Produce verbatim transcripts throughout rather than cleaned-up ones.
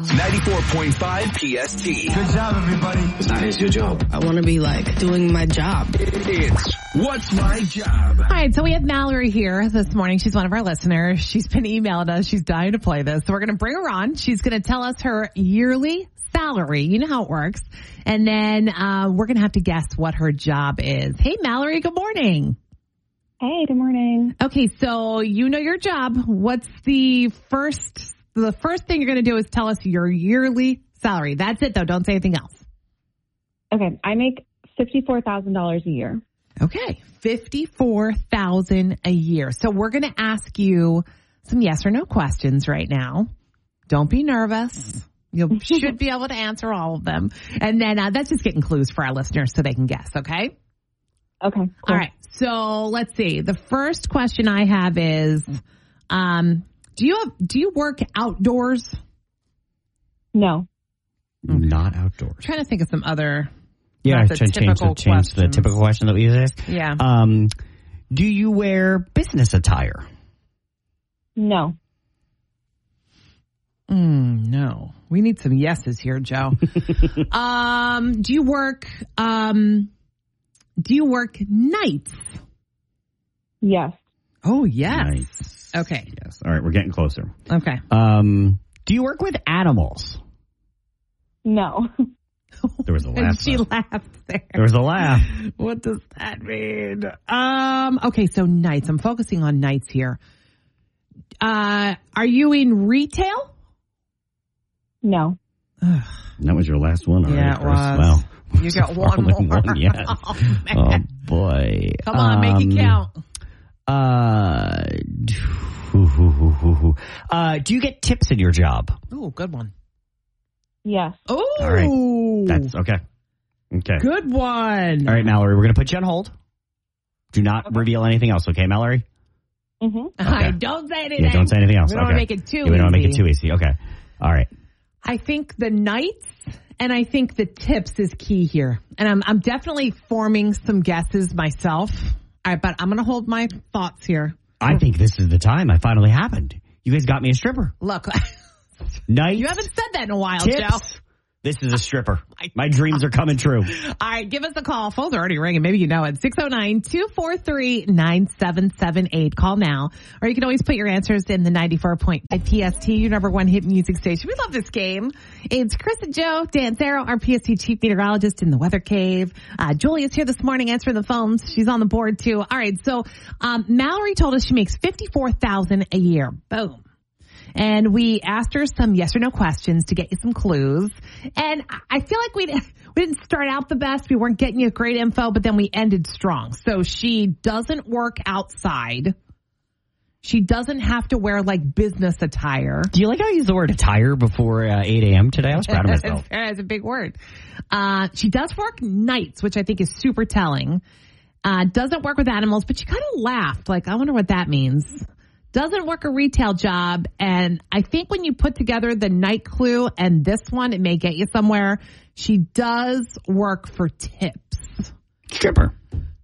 ninety-four point five P S T. Good job, everybody. That is your job. I want to be like doing my job. It's What's My Job? All right, so we have Mallory here this morning. She's one of our listeners. She's been emailing us. She's dying to play this. So we're going to bring her on. She's going to tell us her yearly salary. You know how it works. And then uh, we're going to have to guess what her job is. Hey, Mallory, good morning. Hey, good morning. Okay, so you know your job. What's the first, the first thing you're going to do is tell us your yearly salary. That's it, though. Don't say anything else. Okay, I make fifty-four thousand dollars a year. Okay, fifty-four thousand dollars a year. So we're going to ask you some yes or no questions right now. Don't be nervous. You should be able to answer all of them. And then uh, that's just getting clues for our listeners so they can guess, okay? Okay. Cool. All right. So let's see. The first question I have is, um, do you have, do you work outdoors? No. Not outdoors. I'm trying to think of some other. Yeah, not I the should change, the, change the typical question that we use. Yeah. Um, do you wear business attire? No. Mm, no. We need some yeses here, Joe. um, do you work, um, do you work nights? Yes. Oh, yes. Nice. Okay. Yes. All right, we're getting closer. Okay. Um, do you work with animals? No. There was a And laugh. she though. laughed there. There was a laugh. What does that mean? Um, okay, so nights. I'm focusing on nights here. Uh, are you in retail? No. Ugh. That was your last one already. Yeah, it Chris. was. Wow. You got one Only more. One, yes. Oh, Oh, man. boy. Come on, make it Um, count. Uh, uh, do you get tips in your job? Oh, good one. Yes. Oh, All right. That's okay. Okay. good one. All right, Mallory, we're going to put you on hold. Do not okay. reveal anything else, okay, Mallory? Mm-hmm. I Okay. don't say anything. Yeah, don't say anything else. We don't okay. want to make it too yeah, easy. We don't want to make it too easy. Okay. All right. I think the nights and I think the tips is key here. And I'm I'm definitely forming some guesses myself. All right, but I'm going to hold my thoughts here. I think this is the time. I finally happened. You guys got me a stripper. Look, Nights, you haven't said that in a while, tips. Joe. This is a stripper. My dreams are coming true. All right, give us a call. Phones are already ringing. Maybe you know it. six oh nine, two four three, nine seven seven eight. Call now. Or you can always put your answers in the ninety-four point five P S T, your number one hit music station. We love this game. It's Chris and Joe, Dan Zero, our P S T chief meteorologist in the weather cave. Uh, Julia's here this morning answering the phones. She's on the board too. All right, so um, Mallory told us she makes fifty-four thousand dollars a year. Boom. And we asked her some yes or no questions to get you some clues. And I feel like we we didn't start out the best. We weren't getting you great info, but then we ended strong. So she doesn't work outside. She doesn't have to wear like business attire. Do you like how I used the word attire before uh, eight a.m. today? I was proud of myself. It's a big word. Uh, she does work nights, which I think is super telling. Uh, doesn't work with animals, but she kind of laughed. Like, I wonder what that means. Doesn't work a retail job, and I think when you put together the night clue and this one, it may get you somewhere. She does work for tips. Stripper.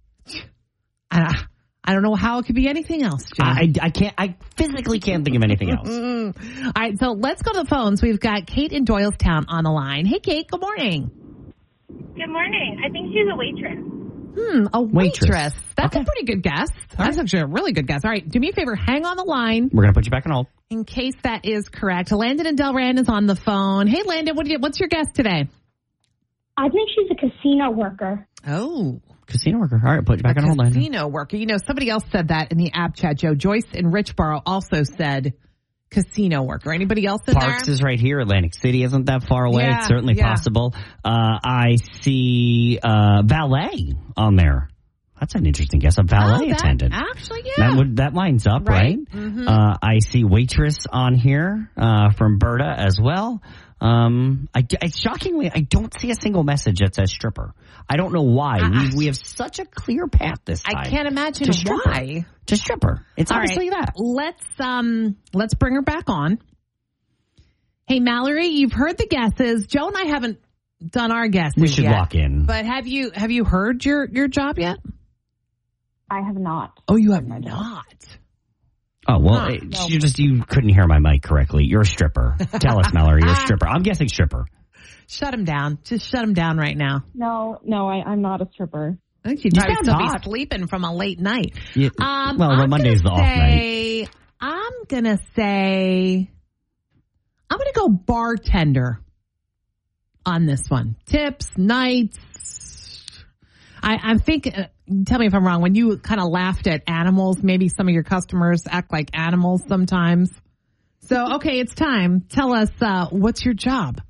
I, I don't know how it could be anything else, Joe. I, I can't. I physically can't think of anything else. All right, so let's go to the phones. We've got Kate in Doylestown on the line. Hey, Kate. Good morning. Good morning. I think she's a waitress. Hmm, a waitress. Waitress. That's Okay. a pretty good guess. That's actually a really good guess. All right, do me a favor. Hang on the line We're gonna put you back on hold. in case that is correct. Landon and Delran is on the phone. Hey, Landon, what do you, what's your guess today? I think she's a casino worker. Oh, Casino worker. All right, put you back a on hold. Landon. casino worker. You know, somebody else said that in the app chat, Joe. Joyce in Richboro also said casino worker. Anybody else in Parks there? is right here. Atlantic City isn't that far away. Yeah, It's certainly yeah. possible. Uh, I see uh, valet on there. That's an interesting guess. A valet oh, that, attendant. Actually, yeah. That would that lines up, right? Right. Mm-hmm. Uh, I see waitress on here uh, from Berta as well. Um, I, I shockingly, I don't see a single message that says stripper. I don't know why. Uh, we we have such a clear path this time. I can't imagine to stripper. why. To stripper. It's All obviously right, that. Let's um let's bring her back on. Hey, Mallory, you've heard the guesses. Joe and I haven't done our guesses We should yet. lock in. But have you have you heard your, your job yet? I have not. Oh, you have not. Oh, well, Huh, it, no. you just you couldn't hear my mic correctly. You're a stripper. Tell us, Mallory, you're a stripper. I'm guessing stripper. Shut him down. Just shut him down right now. No, no, I, I'm not a stripper. I think she'd You probably sound still hot. be sleeping from a late night. You- Um, well, well, I'm Monday's the gonna off night. say, I'm gonna say, I'm gonna go bartender on this one. Tips, nights. I, I think, uh, tell me if I'm wrong, when you kind of laughed at animals, maybe some of your customers act like animals sometimes. So, okay, it's time. Tell us, uh, what's your job?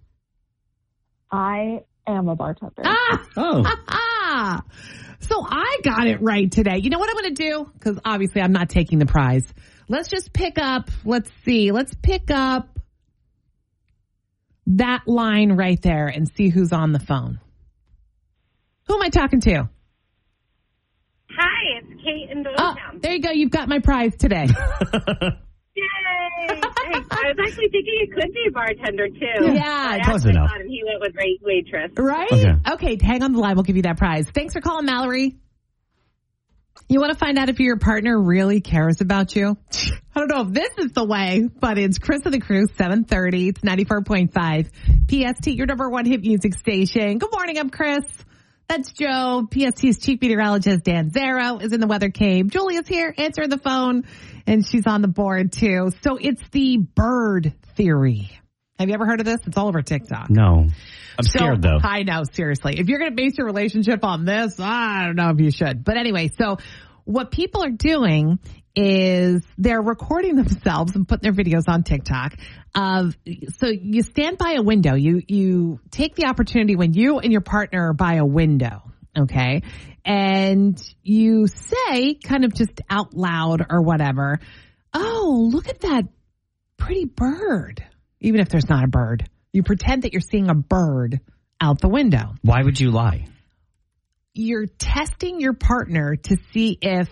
I am a bartender. Ah! Oh. So I got it right today. You know what I'm going to do? Because obviously I'm not taking the prize. Let's just pick up, let's see, let's pick up that line right there and see who's on the phone. Who am I talking to? Hi, it's Kate in Oh, Doylestown. there you go. You've got my prize today. Yay! Thanks. I was actually thinking it could be a bartender, too. Yeah, I close actually enough. thought he went with wait- waitress. Right? Okay. Okay, hang on the line. We'll give you that prize. Thanks for calling, Mallory. You want to find out if your partner really cares about you? I don't know if this is the way, but it's Chris of the Crew, seven thirty. It's ninety-four point five. P S T, your number one hit music station. Good morning, I'm Chris. That's Joe. P S T's chief meteorologist, Dan Zero, is in the weather cave. Julia's here answering the phone, and she's on the board, too. So it's the bird theory. Have you ever heard of this? It's all over TikTok. No. I'm So- scared, though. I know, seriously. If you're going to base your relationship on this, I don't know if you should. But anyway, so what people are doing is they're recording themselves and putting their videos on TikTok. Of so you stand by a window. You you take the opportunity when you and your partner are by a window, okay? And you say, kind of just out loud or whatever, "Oh, look at that pretty bird." Even if there's not a bird. You pretend that you're seeing a bird out the window. Why would you lie? You're testing your partner to see if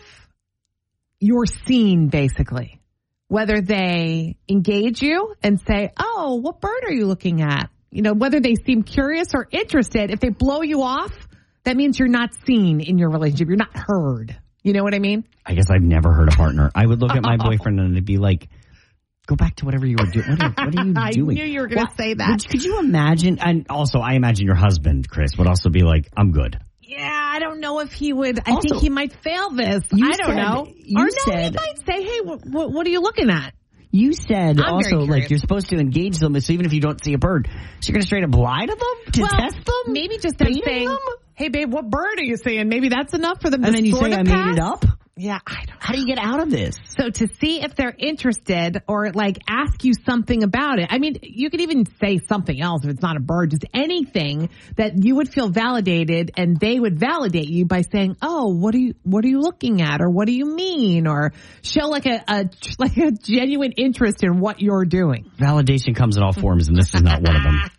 you're seen, basically. Whether they engage you and say, "Oh, what bird are you looking at?" You know, whether they seem curious or interested. If they blow you off, that means you're not seen in your relationship. You're not heard. You know what I mean? I guess I've never heard a partner. I would look at my boyfriend and it'd be like, go back to whatever you were doing. What are, what are you I doing? knew you were going to What- say that. Would- Could you imagine? And also, I imagine your husband, Chris, would also be like, I'm good. Yeah, I don't know if he would. I Also, think he might fail this. you I don't said- know. you or no, said- he might say, "Hey, what, what, what are you looking at?" You said I'm very also, like, curious. you're supposed to engage them, so even if you don't see a bird, so you're going to straight up lie to them to well, test them? maybe just them Baiting saying, them? "Hey, babe, what bird are you seeing?" Maybe that's enough for them And to then you sort say, of I pass. made it up? Yeah, I don't. How do you get out of this? So to see if they're interested or like ask you something about it. I mean, you could even say something else if it's not a bird, just anything that you would feel validated and they would validate you by saying, "Oh, what are you, what are you looking at?" Or "What do you mean?" Or show like a, a like a genuine interest in what you're doing. Validation comes in all forms, and this is not one of them.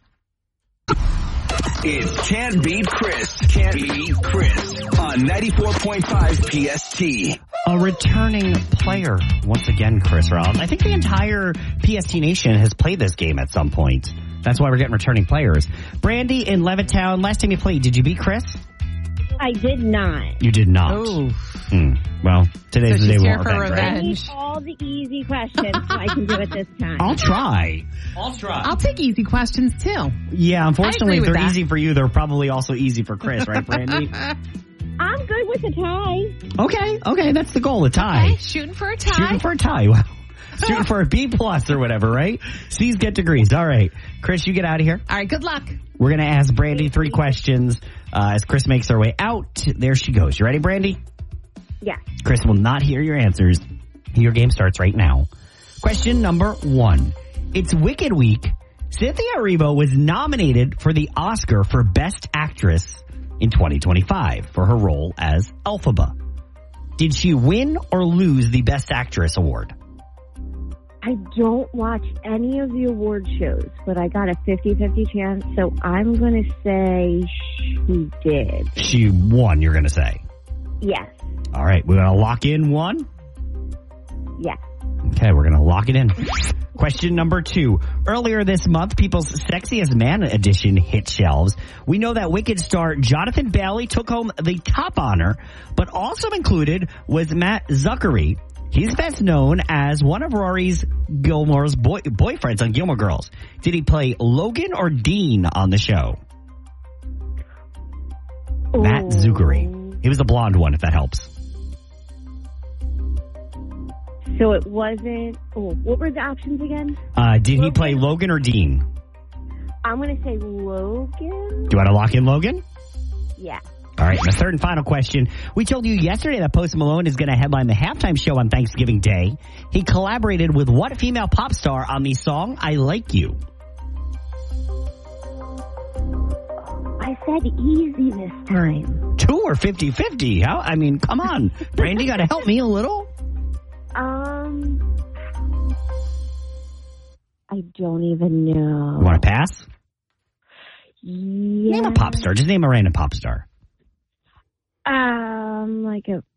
It's Can't Beat Chris. Can't Beat Chris on ninety-four point five P S T. A returning player, once again, Chris Rob. I think the entire P S T Nation has played this game at some point. That's why we're getting returning players. Brandy in Levittown, last time you played, did you beat Chris? I did not. You did not. Oh, Hmm. Well, today's So the day she's we here want for revenge, right? I need revenge. all the easy questions so I can do it this time. I'll try. I'll try. I'll take easy questions too. yeah, unfortunately, I agree if they're with that. easy for you, they're probably also easy for Chris, right, Brandy? I'm good with a tie. Okay, okay, that's the goal, a tie. Okay, shooting for a tie. Shooting for a tie. Wow. Shooting for a B plus or whatever, right? C's get degrees. All right. Chris, you get out of here. All right, good luck. We're going to ask Brandy three questions uh, as Chris makes her way out. There she goes. You ready, Brandy? Yes. Chris will not hear your answers. Your game starts right now. Question number one. It's Wicked Week. Cynthia Erivo was nominated for the Oscar for Best Actress in twenty twenty-five for her role as Elphaba. Did she win or lose the Best Actress award? I don't watch any of the award shows, but I got a fifty-fifty chance, so I'm going to say she did. She won, you're going to say. Yes. All right, we're going to lock in one. Yes. Okay, we're going to lock it in. Question number two. Earlier this month, People's Sexiest Man edition hit shelves. We know that Wicked star Jonathan Bailey took home the top honor, but also included was Matt Zuckery, He's best known as one of Rory's Gilmore's boy, boyfriends on Gilmore Girls. Did he play Logan or Dean on the show? Ooh. Matt Zuckery. He was the blonde one, if that helps. So it wasn't... Oh, what were the options again? Uh, did Logan? he play Logan or Dean? I'm going to say Logan. Do you want to lock in Logan? Yeah. All right, the third and final question. We told you yesterday that Post Malone is going to headline the halftime show on Thanksgiving Day. He collaborated with what female pop star on the song I Like You? I said easy this time. Two or fifty-fifty? How? I mean, come on. Brandy, got to help me a little. Um, I don't even know. You want to pass? Yeah. Name a pop star. Just name a random pop star. Um, like a,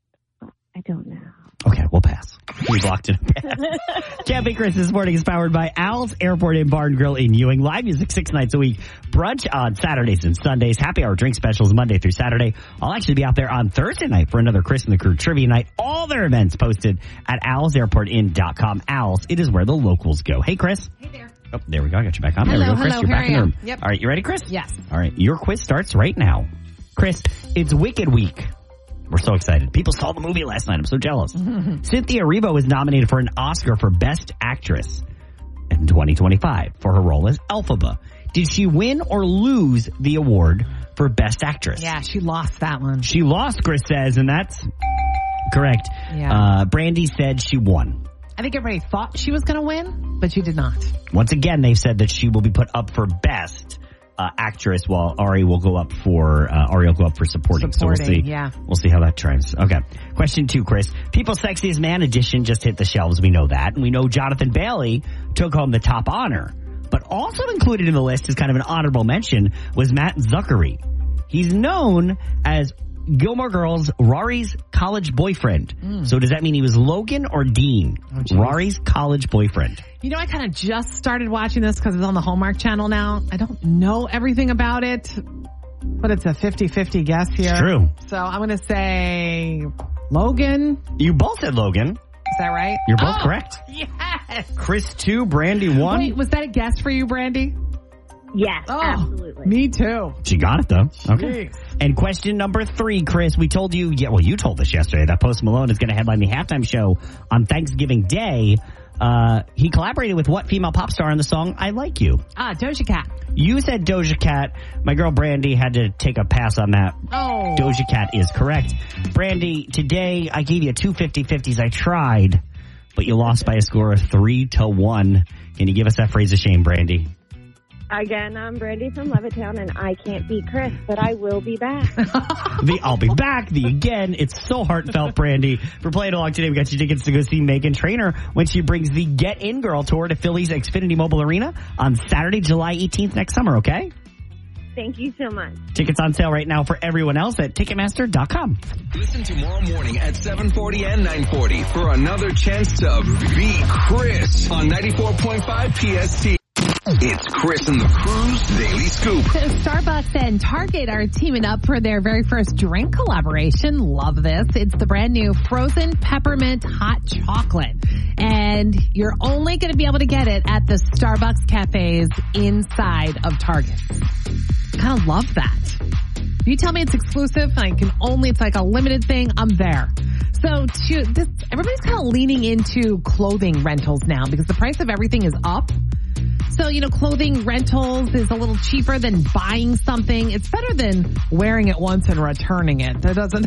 I don't know. Okay, we'll pass. We've locked in a pass. Camping Chris this morning is powered by Al's Airport and Barn Grill in Ewing. Live music six nights a week. Brunch on Saturdays and Sundays. Happy hour drink specials Monday through Saturday. I'll actually be out there on Thursday night for another Chris and the Crew trivia night. All their events posted at als airport inn dot com. Al's, it is where the locals go. Hey, Chris. Hey there. Oh, there we go. I got you back on. Hello, there we go, Chris. hello, You're here back I in the am. room. Yep. All right, you ready, Chris? Yes. All right, your quiz starts right now. Chris, it's Wicked Week. We're so excited. People saw the movie last night. I'm so jealous. Cynthia Erivo was nominated for an Oscar for Best Actress in twenty twenty-five for her role as Elphaba. Did she win or lose the award for Best Actress? Yeah, she lost that one. She lost, Chris says, and that's correct. Yeah. Uh, Brandy said she won. I think everybody thought she was going to win, but she did not. Once again, they've said that she will be put up for Best Uh, actress, while Ari will go up for uh, Ari will go up for supporting. Supporting, so we'll see. yeah. We'll see how that trends. Okay. Question two, Chris. People's Sexiest Man edition just hit the shelves. We know that, and we know Jonathan Bailey took home the top honor. But also included in the list as kind of an honorable mention was Matt Zuckery. He's known as Gilmore Girls' Rory's college boyfriend. Mm. So does that mean he was Logan or Dean? Oh, Rory's college boyfriend. You know, I kind of just started watching this because it's on the Hallmark Channel now. I don't know everything about it, but it's a fifty-fifty guess here. It's true. So I'm going to say Logan. You both said Logan. Is that right? You're both oh, correct. Yes. Chris two, Brandy one. Wait, was that a guess for you, Brandy? Yes, oh, absolutely. Me too. She got it, though. Okay. Jeez. And question number three, Chris. We told you, yeah, well, you told us yesterday that Post Malone is going to headline the halftime show on Thanksgiving Day. Uh, he collaborated with what female pop star on the song I Like You? Ah, Doja Cat. You said Doja Cat. My girl Brandy had to take a pass on that. Oh. Doja Cat is correct. Brandy, today I gave you two fifty-fifties. I tried, but you lost by a score of three to one. Can you give us that phrase of shame, Brandy? Again, I'm Brandy from Levittown, and I can't beat Chris, but I will be back. The I'll be back, the again. It's so heartfelt, Brandy. For playing along today, we got you tickets to go see Meghan Trainor when she brings the Get In Girl tour to Philly's Xfinity Mobile Arena on Saturday, July eighteenth next summer, okay? Thank you so much. Tickets on sale right now for everyone else at Ticketmaster dot com. Listen tomorrow morning at seven forty and nine forty for another chance to beat Chris on ninety-four point five P S T. It's Chris and the Crew's Daily Scoop. Starbucks and Target are teaming up for their very first drink collaboration. Love this. It's the brand new frozen peppermint hot chocolate. And you're only going to be able to get it at the Starbucks cafes inside of Target. Kind of love that. You tell me it's exclusive, I can only, it's like a limited thing, I'm there. So to this, everybody's kind of leaning into clothing rentals now because the price of everything is up. So, you know, clothing rentals is a little cheaper than buying something. It's better than wearing it once and returning it. That doesn't,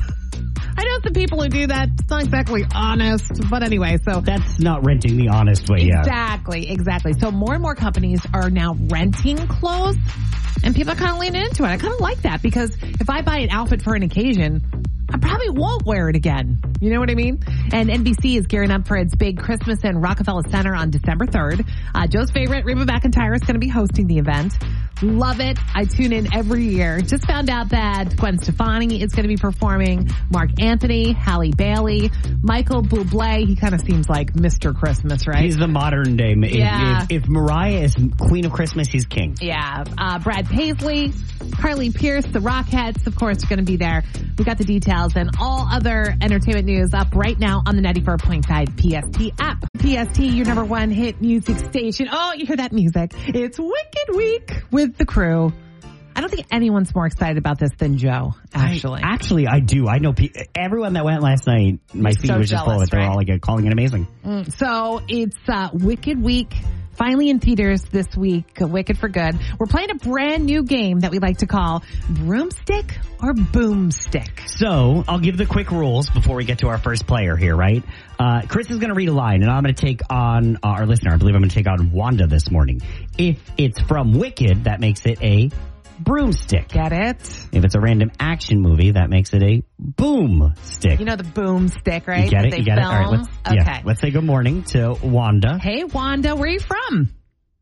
I know some people who do that. It's not exactly honest, but anyway, so. That's not renting the honest way, yeah. Exactly, exactly. So more and more companies are now renting clothes and people are kind of leaning into it. I kind of like that because if I buy an outfit for an occasion, I probably won't wear it again. You know what I mean? And N B C is gearing up for its big Christmas in Rockefeller Center on December third. Uh, Joe's favorite, Reba McEntire, is going to be hosting the event. Love it. I tune in every year. Just found out that Gwen Stefani is going to be performing, Mark Anthony, Halle Bailey, Michael Bublé. He kind of seems like Mister Christmas, right? He's the modern day. If, yeah. if, if Mariah is Queen of Christmas, he's king. Yeah. Uh, Brad Paisley, Carly Pearce, the Rockettes, of course, are going to be there. We got the details and all other entertainment news news up right now on the ninety-four point five P S T app. P S T, your number one hit music station. Oh, you hear that music. It's Wicked Week with the crew. I don't think anyone's more excited about this than Joe, actually. I, actually, I do. I know pe- everyone that went last night, my feed so was just full of jealous, it. They were right? all like calling it amazing. Mm, so it's uh, Wicked Week, finally in theaters this week, Wicked for Good. We're playing a brand new game that we like to call Broomstick or Boomstick. So I'll give the quick rules before we get to our first player here, right? Uh, Chris is going to read a line, and I'm going to take on uh, our listener. I believe I'm going to take on Wanda this morning. If it's from Wicked, that makes it a broomstick. Get it? If it's a random action movie, that makes it a boomstick. You know the boomstick, right? You get it? That You they get it? All right, film? let's, Okay. yeah, let's say good morning to Wanda. Hey, Wanda, where are you from?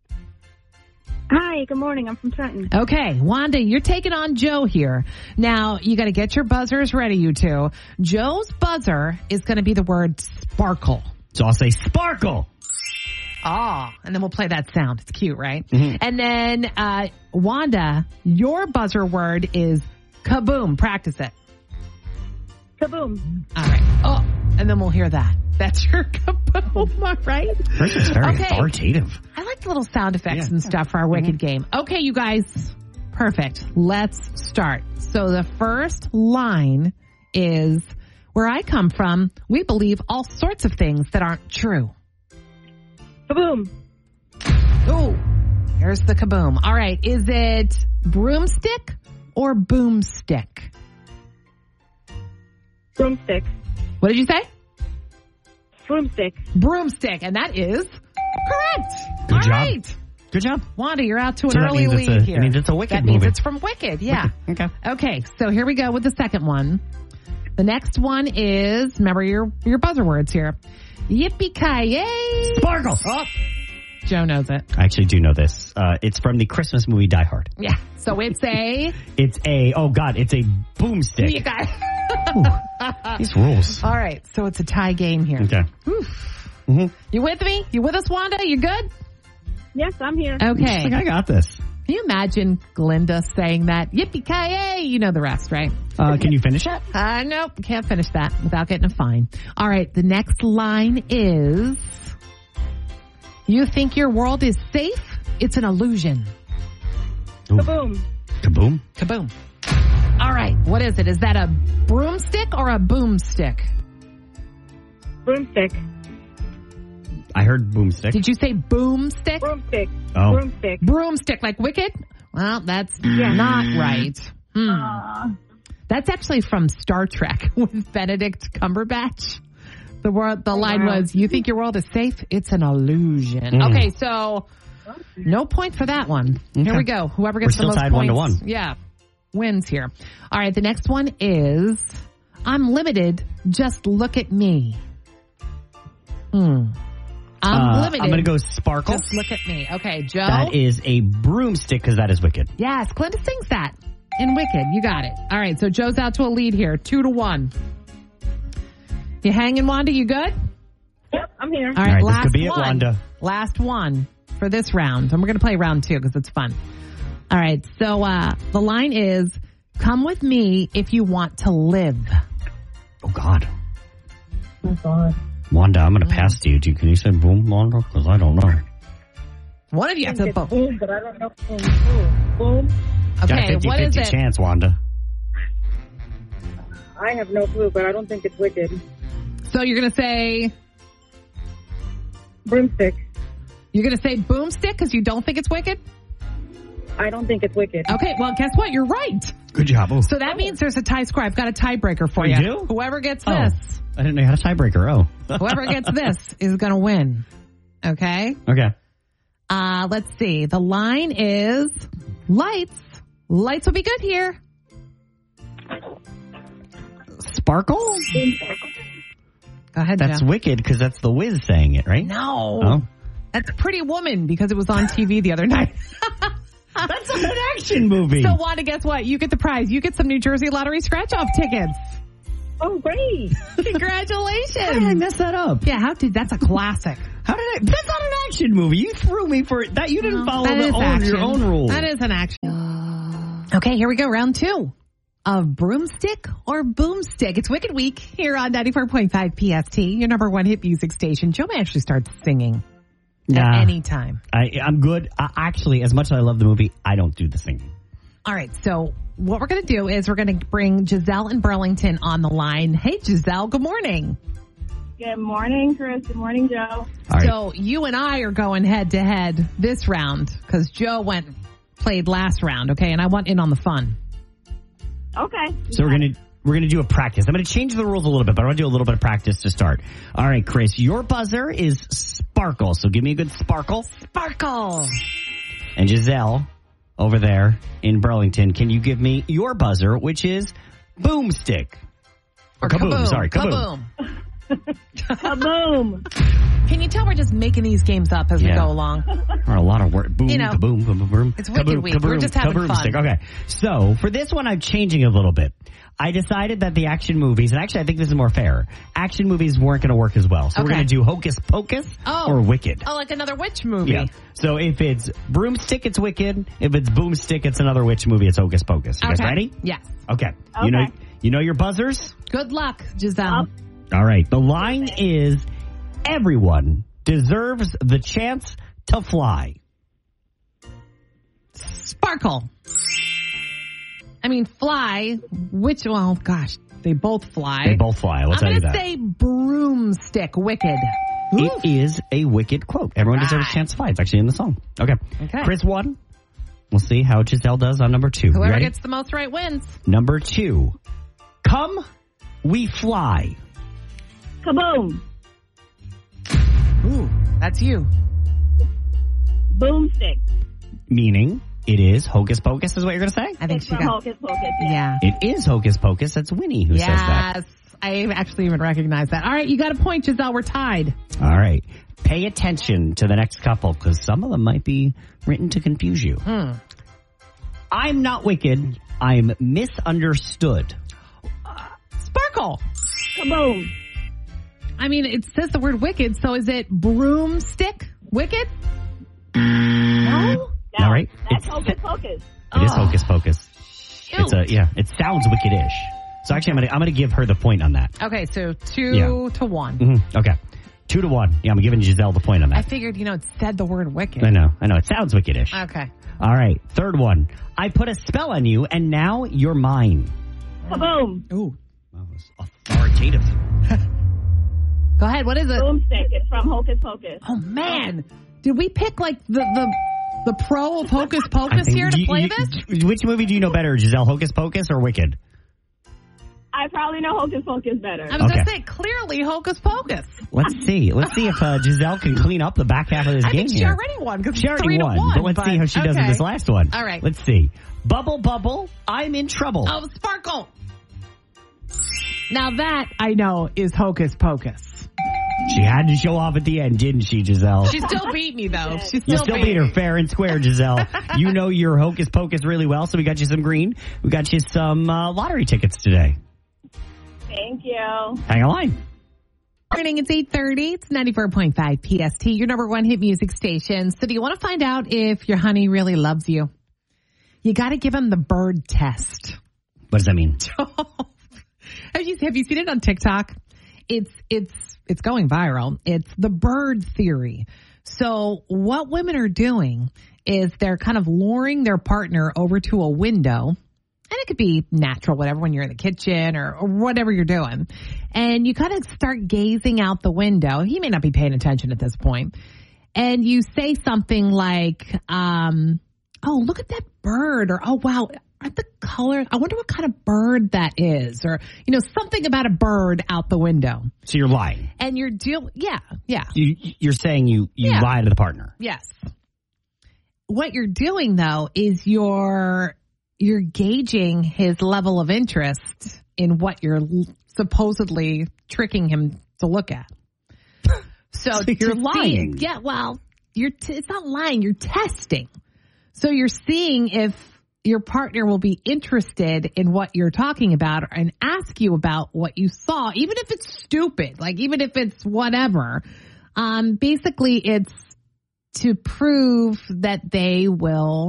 Hi, good morning. I'm from Trenton. Okay, Wanda, you're taking on Joe here. Now, you got to get your buzzers ready, you two. Joe's buzzer is going to be the word sparkle. So I'll say sparkle. Ah, and then we'll play that sound. It's cute, right? Mm-hmm. And then, uh, Wanda, your buzzer word is kaboom. Practice it. Kaboom. All right. Oh, and then we'll hear that. That's your kaboom, all right? Chris is very Okay. authoritative. I like the little sound effects Yeah. and stuff for our Wicked game. Okay, you guys. Perfect. Let's start. So the first line is, where I come from, we believe all sorts of things that aren't true. Kaboom. Ooh, here's the kaboom. All right, is it broomstick or boomstick? Broomstick. What did you say? Broomstick. Broomstick, and that is correct. Good All job. right. Good job. Wanda, you're out to an So that early means it's lead a- here. it means it's a Wicked That means movie. it's from Wicked, yeah. Okay. Okay, so here we go with the second one. The next one is, remember your, your buzzer words here. Yippee-ki-yay. Sparkle. Oh, Joe knows it. I actually do know this. Uh, it's from the Christmas movie Die Hard. Yeah, so it's a... It's a, oh God, it's a boomstick. You got it. These rules. All right, so it's a tie game here. Okay. Mm-hmm. You with me? You with us, Wanda? You good? Yes, I'm here. Okay. I think I got this. Can you imagine Glinda saying that? Yippee-ki-yay! You know the rest, right? Uh, can you finish it? Uh, nope, can't finish that without getting a fine. All right, the next line is, you think your world is safe? It's an illusion. Kaboom. Kaboom. Kaboom. All right, what is it? Is that a broomstick or a boomstick? Broomstick. I heard boomstick. Did you say boomstick? Broomstick. Oh. Broomstick. Broomstick, like Wicked? Well, that's not right. Hmm. Uh, That's actually from Star Trek with Benedict Cumberbatch. The word, the line wow. was, you think your world is safe? It's an illusion. Mm. Okay, so no point for that one. Here Okay. we go. Whoever gets We're still the most tied one to points, one. yeah, wins here. All right, the next one is, I'm limited. Just look at me. Hmm. I'm Uh, limited. I'm going to go sparkle. Just look at me. Okay, Joe. That is a broomstick because that is Wicked. Yes, Glinda sings that in Wicked. You got it. All right, so Joe's out to a lead here, two to one. You hanging, Wanda? You good? yep, I'm here. All right, All right, this last could be it, one. Wanda. Last one for this round. And we're going to play round two because it's fun. All right, so uh, the line is, come with me if you want to live. Oh, God. Oh, God. Wanda, I'm going to pass to you. Do- Can you say boom, Wanda? Because I don't know. One of you has to vote. Boom, but I don't know. Boom. Boom. Boom. Got a Okay, fifty what is fifty it? chance, Wanda. I have no clue, but I don't think it's Wicked. So you're going to say, Broomstick. you're going to say boomstick because you don't think it's Wicked? I don't think it's Wicked. Okay, well, guess what? You're right. Good job. Oh. So that means there's a tie score. I've got a tiebreaker for You you. do? Whoever gets Oh. this. I didn't know you had a tiebreaker. Oh. Whoever gets this is going to win. Okay? Okay. Uh, let's see. The line is lights. Lights will be good here. Sparkle? Go ahead, That's Joe. Wicked because that's the Wiz saying it, right? No. Oh. That's Pretty Woman because it was on T V the other night. That's an action movie. So, Wanda, guess what? You get the prize. You get some New Jersey Lottery scratch-off tickets. Oh, great. Congratulations. How did I mess that up? Yeah, how did, that's a classic. How did I? That's not an action movie. You threw me for it. That you didn't follow That the is own, action. your own rules. That is an action. Okay, here we go. Round two of broomstick or boomstick? It's Wicked Week here on ninety-four point five P S T, your number one hit music station. Joe may actually start singing Nah, at any time. I, I'm good. I, actually, as much as I love the movie, I don't do the singing. All right, so what we're going to do is we're going to bring Giselle in Burlington on the line. Hey, Giselle, good morning. Good morning, Chris. Good morning, Joe. All right. So you and I are going head to head this round because Joe went played last round, okay? And I want in on the fun. Okay. So we're gonna we're gonna do a practice. I'm gonna change the rules a little bit, but I want to do a little bit of practice to start. All right, Chris, your buzzer is sparkle. So give me a good sparkle. Sparkle. And Giselle, over there in Burlington, can you give me your buzzer, which is boomstick? Or kaboom, kaboom. sorry, kaboom. Kaboom. Kaboom. Can you tell we're just making these games up as Yeah. we go along? Or a lot of work. Boom, You know, kaboom, boom, boom, boom. it's Wicked kaboom, Week. kaboom, We're just having fun. kaboomstick. Okay. So for this one, I'm changing a little bit. I decided that the action movies, and actually I think this is more fair, action movies weren't going to work as well. So we're Okay. going to do Hocus Pocus Oh. or Wicked. Oh, like another witch movie. Yeah. So if it's Broomstick, it's Wicked. If it's Boomstick, it's another witch movie. It's Hocus Pocus. You guys Okay. ready? Yes. Okay. You know, Okay. you know your buzzers? Good luck, Giselle. Up. All right. The line is, everyone deserves the chance to fly. Sparkle. I mean, fly. Which, well, gosh, they both fly. They both fly. I will I'm tell you going to that. say broomstick, Wicked. Ooh. It is a Wicked quote. Everyone deserves a Right. chance to fly. It's actually in the song. Okay. Okay. Chris won. We'll see how Giselle does on number two. You Whoever ready? gets the most right wins. Number two. Come, we fly. Kaboom. Ooh, that's you. Boomstick. Meaning, it is Hocus Pocus is what you're going to say? I think It's she from got. Hocus Pocus. Yeah. It is Hocus Pocus. That's Winnie who says that. Yes. I actually even recognize that. All right, you got a point, Giselle. We're tied. All right. Pay attention to the next couple because some of them might be written to confuse you. Hmm. I'm not wicked. I'm misunderstood. Sparkle. Kaboom. I mean, it says the word wicked, so is it broomstick? Wicked? No? No, All right. That's It's- Hocus Pocus. It is Oh. Hocus Pocus. Shoot. It's a yeah. It sounds wicked-ish. So actually, I'm gonna I'm gonna give her the point on that. Okay, so two Yeah. to one. Mm-hmm. Okay, two to one. Yeah, I'm giving Giselle the point on I that. figured, you know, it said the word wicked. I know, I know. It sounds wicked-ish. Okay. All right, third one. I put a spell on you, and now you're mine. Kaboom. Ooh. That was authoritative. Go ahead. What is it? Boomstick. It's from Hocus Pocus. Oh, man. Did we pick, like, the the, the pro of Hocus I Pocus think- here to you- play you- this? Which movie do you know better, Giselle? Hocus Pocus or Wicked? I probably know Hocus Pocus better. I was going Okay. to say, clearly, Hocus Pocus. Let's see. Let's see if uh, Giselle can clean up the back half of this I game think she here. already won because She it's already three won, to one. but let's see how she does in okay. this last one. All right. Let's see. Bubble, bubble, I'm in trouble. Oh, Sparkle. Now that I know is Hocus Pocus. She had to show off at the end, didn't she, Giselle? She still beat me, though. She You still, still beat her fair and square, Giselle. You know your Hocus Pocus really well, so we got you some green. We got you some uh, lottery tickets today. Thank you. Hang on line. Morning, it's eight thirty. It's ninety-four point five P S T, your number one hit music station. So do you want to find out if your honey really loves you? You got to give him the bird test. What does that mean? have you have you seen it on TikTok? It's it's it's going viral. It's the bird theory. So what women are doing is they're kind of luring their partner over to a window. And it could be natural, whatever, when you're in the kitchen or, or whatever you're doing. And you kind of start gazing out the window. He may not be paying attention at this point. And you say something like, um, oh, look at that bird. Or, oh, wow, aren't the colors? I wonder what kind of bird that is. Or, you know, something about a bird out the window. So you're lying. And you're deal. Yeah, yeah. You, you're saying you, you Yeah. lie to the partner. Yes. What you're doing, though, is you're you're gauging his level of interest in what you're l- supposedly tricking him to look at. So, So you're to lying. See, yeah, well, you're t- it's not lying. You're testing. So you're seeing if your partner will be interested in what you're talking about and ask you about what you saw, even if it's stupid, like even if it's whatever. Um, basically, it's to prove that they will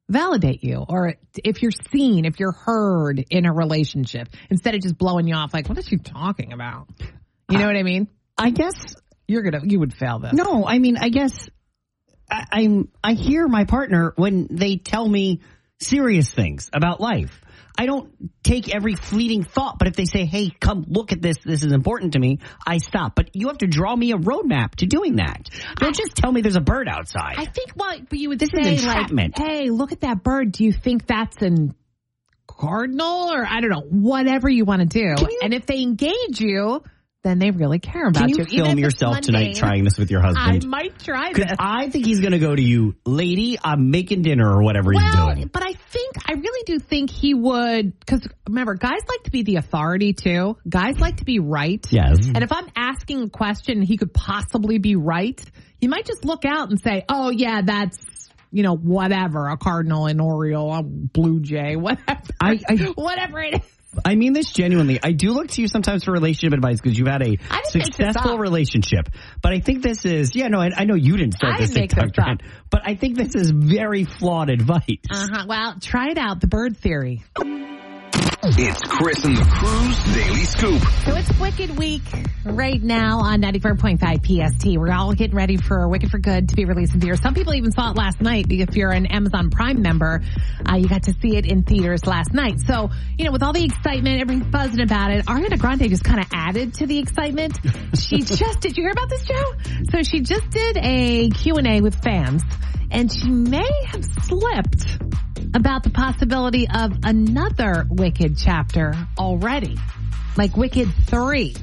validate you, or if you're seen, if you're heard in a relationship, instead of just blowing you off like, what is she talking about? You know uh, what I mean? I guess you're gonna you would fail this. No, I mean, I guess I, I'm I hear my partner when they tell me serious things about life. I don't take every fleeting thought, but if they say, hey, come look at this, this is important to me, I stop. But you have to draw me a roadmap to doing that. Don't just tell me there's a bird outside. I think what but you would this say, is entrapment. Like, hey, look at that bird. Do you think that's an cardinal? Or I don't know, whatever you want to do. You, and if they engage you, then they really care about you. you. Can you film yourself tonight trying this with your husband? I might try this. I think he's going to go to you, lady, I'm making dinner or whatever well, he's doing. But I think, I really do think he would, because remember, guys like to be the authority too. Guys like to be right. Yes. And if I'm asking a question and he could possibly be right, he might just look out and say, oh yeah, that's, you know, whatever, a cardinal, an Oriole, a blue jay, whatever. I, I whatever it is. I mean this genuinely. I do look to you sometimes for relationship advice because you've had a successful relationship. But I think this is, yeah, no, I, I know you didn't start I this didn't TikTok trend, but I think this is very flawed advice. Uh-huh. Well, try it out, the bird theory. It's Chris and the Crew's Daily Scoop. So it's Wicked Week right now on ninety-four point five P S T. We're all getting ready for Wicked for Good to be released in theaters. Some people even saw it last night. If you're an Amazon Prime member, uh, you got to see it in theaters last night. So, you know, with all the excitement, everything buzzing about it, Ariana Grande just kind of added to the excitement. She just, did you hear about this, Joe? So she just did a Q and A with fans, and she may have slipped about the possibility of another Wicked chapter already, like Wicked three.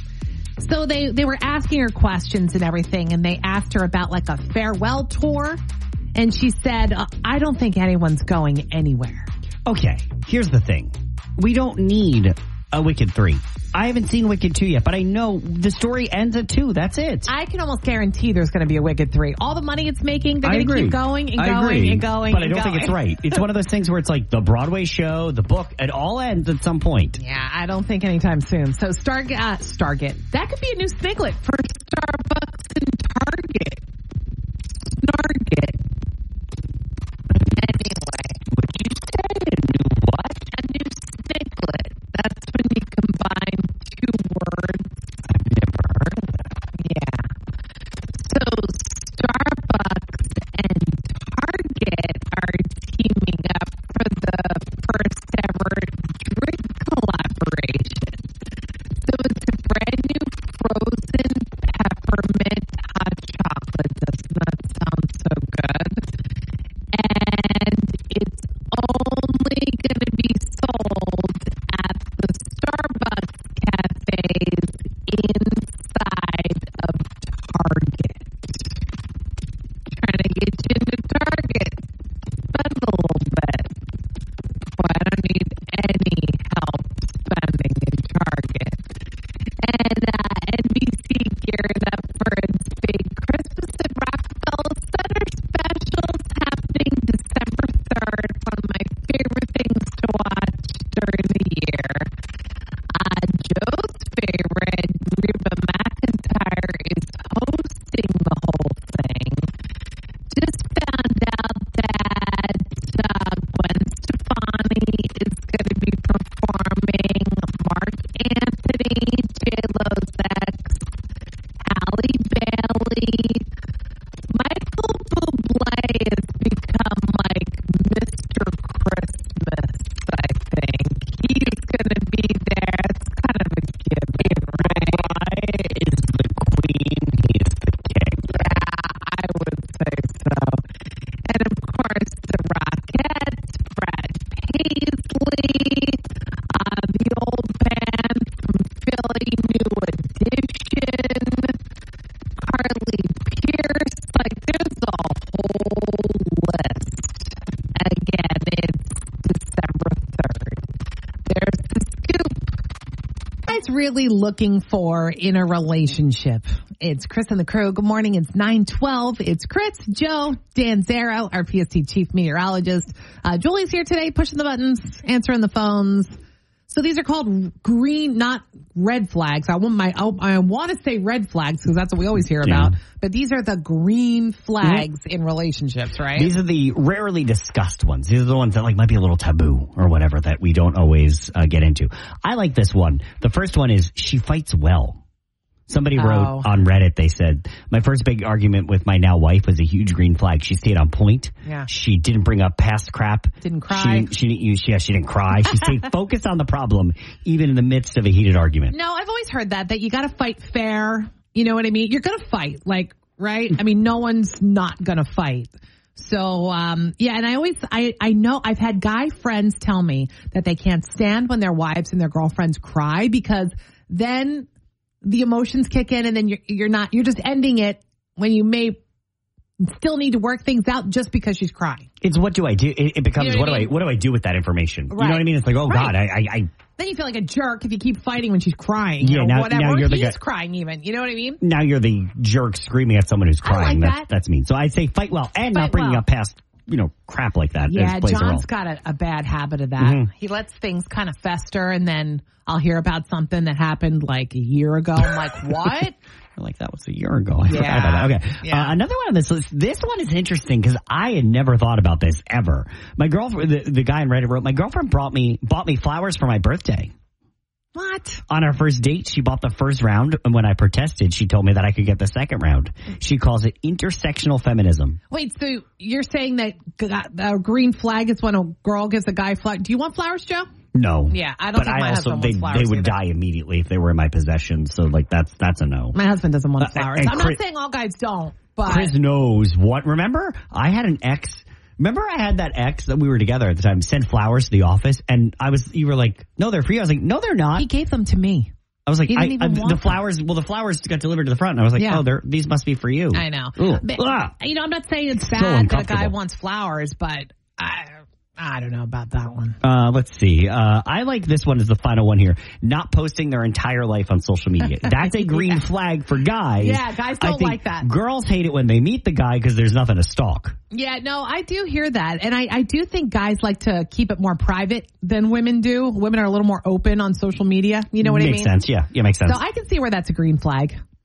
So they, they were asking her questions and everything, and they asked her about like a farewell tour, and she said, I don't think anyone's going anywhere. Okay, here's the thing. We don't need a Wicked three. I haven't seen Wicked two yet, but I know the story ends at two. That's it. I can almost guarantee there's going to be a Wicked three. All the money it's making, they're going to keep going and I going agree. and going But and I don't going. think it's right. It's one of those things where it's like the Broadway show, the book, it all ends at some point. Yeah, I don't think anytime soon. So Star, uh, Stargate, that could be a new sniglet for Starbucks and Target. Snargit. Anyway. Would you say a new what? A new sniglet. That's when you combine two words. I've never heard of that. Yeah. So Starbucks and Target are teaming up for the first ever drink collaboration. So it's a brand new frozen peppermint hot chocolate. Doesn't that sound so good? And it's only going to be sold at the Starbucks cafes inside of Target. Trying to get you into Target. Spend a little bit. Boy, I don't need any help spending in Target. And uh, N B C gearing up for its big Christmas at Rockefeller Center specials happening December third. One of my favorite things to watch during the year. Uh, Joe's favorite, Reba McEntire, is hosting the whole thing. Just found out that uh, Gwen Stefani is going to be performing. Mark Anthony, J-Lo's ex, Halle Bailey. Michael Bublé has become like Mister Christmas, I think. He's going to be there. It's kind of a given, right? Is the queen, he's the king. Yeah, I would say so. And of course, the Rockettes, Brad Paisley, uh, the old band from Philly, New Edition, Carly Pierce. Like, there's a whole list. Again, it's December third. There's the scoop. Guys really looking for in a relationship. It's Chris and the Crew. Good morning. It's nine twelve. It's Chris, Joe, Dan Zero, our P S T chief meteorologist. Uh, Julie's here today, pushing the buttons, answering the phones. So these are called green, not red flags. I want my, I, I want to say red flags because that's what we always hear Yeah. about. But these are the green flags in relationships, right? These are the rarely discussed ones. These are the ones that like might be a little taboo or whatever that we don't always uh, get into. I like this one. The first one is she fights well. Somebody wrote Oh. on Reddit, they said, my first big argument with my now wife was a huge green flag. She stayed on point. Yeah. She didn't bring up past crap. Didn't cry. She didn't, she didn't use, yeah, she didn't cry. She stayed focused on the problem, even in the midst of a heated argument. No, I've always heard that, that you got to fight fair. You know what I mean? You're going to fight, like, right? I mean, no one's not going to fight. So, um, yeah, and I always, I, I know I've had guy friends tell me that they can't stand when their wives and their girlfriends cry because then the emotions kick in and then you're, you're not, you're just ending it when you may still need to work things out just because she's crying. It's what do I do? It, it becomes, You know what, what I do I, mean? what do I do with that information? You know Right. what I mean? It's like, oh Right. God, I, I, I Then you feel like a jerk if you keep fighting when she's crying. Yeah, or now- whatever. now Or you're the he's guy- crying even. You know what I mean? now you're the jerk screaming at someone who's I like crying. That's, that. that's mean. So I'd say fight well and Fight not bringing well. up past, you know, crap like that. Yeah, It plays a role. John's got a, a bad habit of that. Mhm. He lets things kind of fester and then I'll hear about something that happened like a year ago. I'm like, what? Like that was a year ago. I Yeah. forgot about that. Okay. Yeah. Uh, another one on this list. This one is interesting because I had never thought about this ever. My girlfriend, the, the guy in Reddit wrote, my girlfriend brought me, bought me flowers for my birthday. What? On our first date, she bought the first round, and when I protested, she told me that I could get the second round. She calls it intersectional feminism. Wait, so you're saying that g- a green flag is when a girl gives a guy flag? Do you want flowers, Joe? No. Yeah, I don't but think my I also, husband they, wants flowers they would either. die immediately if they were in my possession. So, like, that's that's a no. My husband doesn't want Uh, flowers. and I'm Chris- not saying all guys don't, but Chris knows what. Remember, I had an ex. Remember, I had that ex that we were together at the time send flowers to the office, and I was. You were like, "No, they're free." I was like, "No, they're not." he gave them to me. I was like, he didn't I, even I, want "The them. flowers." Well, the flowers got delivered to the front, and I was like, Yeah. "Oh, they're these must be for you." I know. Ooh. But, Ah. you know, I'm not saying it's So bad that a guy uncomfortable. wants flowers, but I, I don't know about that one. Uh, let's see. Uh, I like this one as the final one here. Not posting their entire life on social media. That's a green Yeah. flag for guys. Yeah, guys I don't think like that. Girls hate it when they meet the guy because there's nothing to stalk. Yeah, no, I do hear that. And I, I do think guys like to keep it more private than women do. Women are a little more open on social media. You know what makes I mean? sense. Yeah, yeah, makes sense. So I can see where that's a green flag.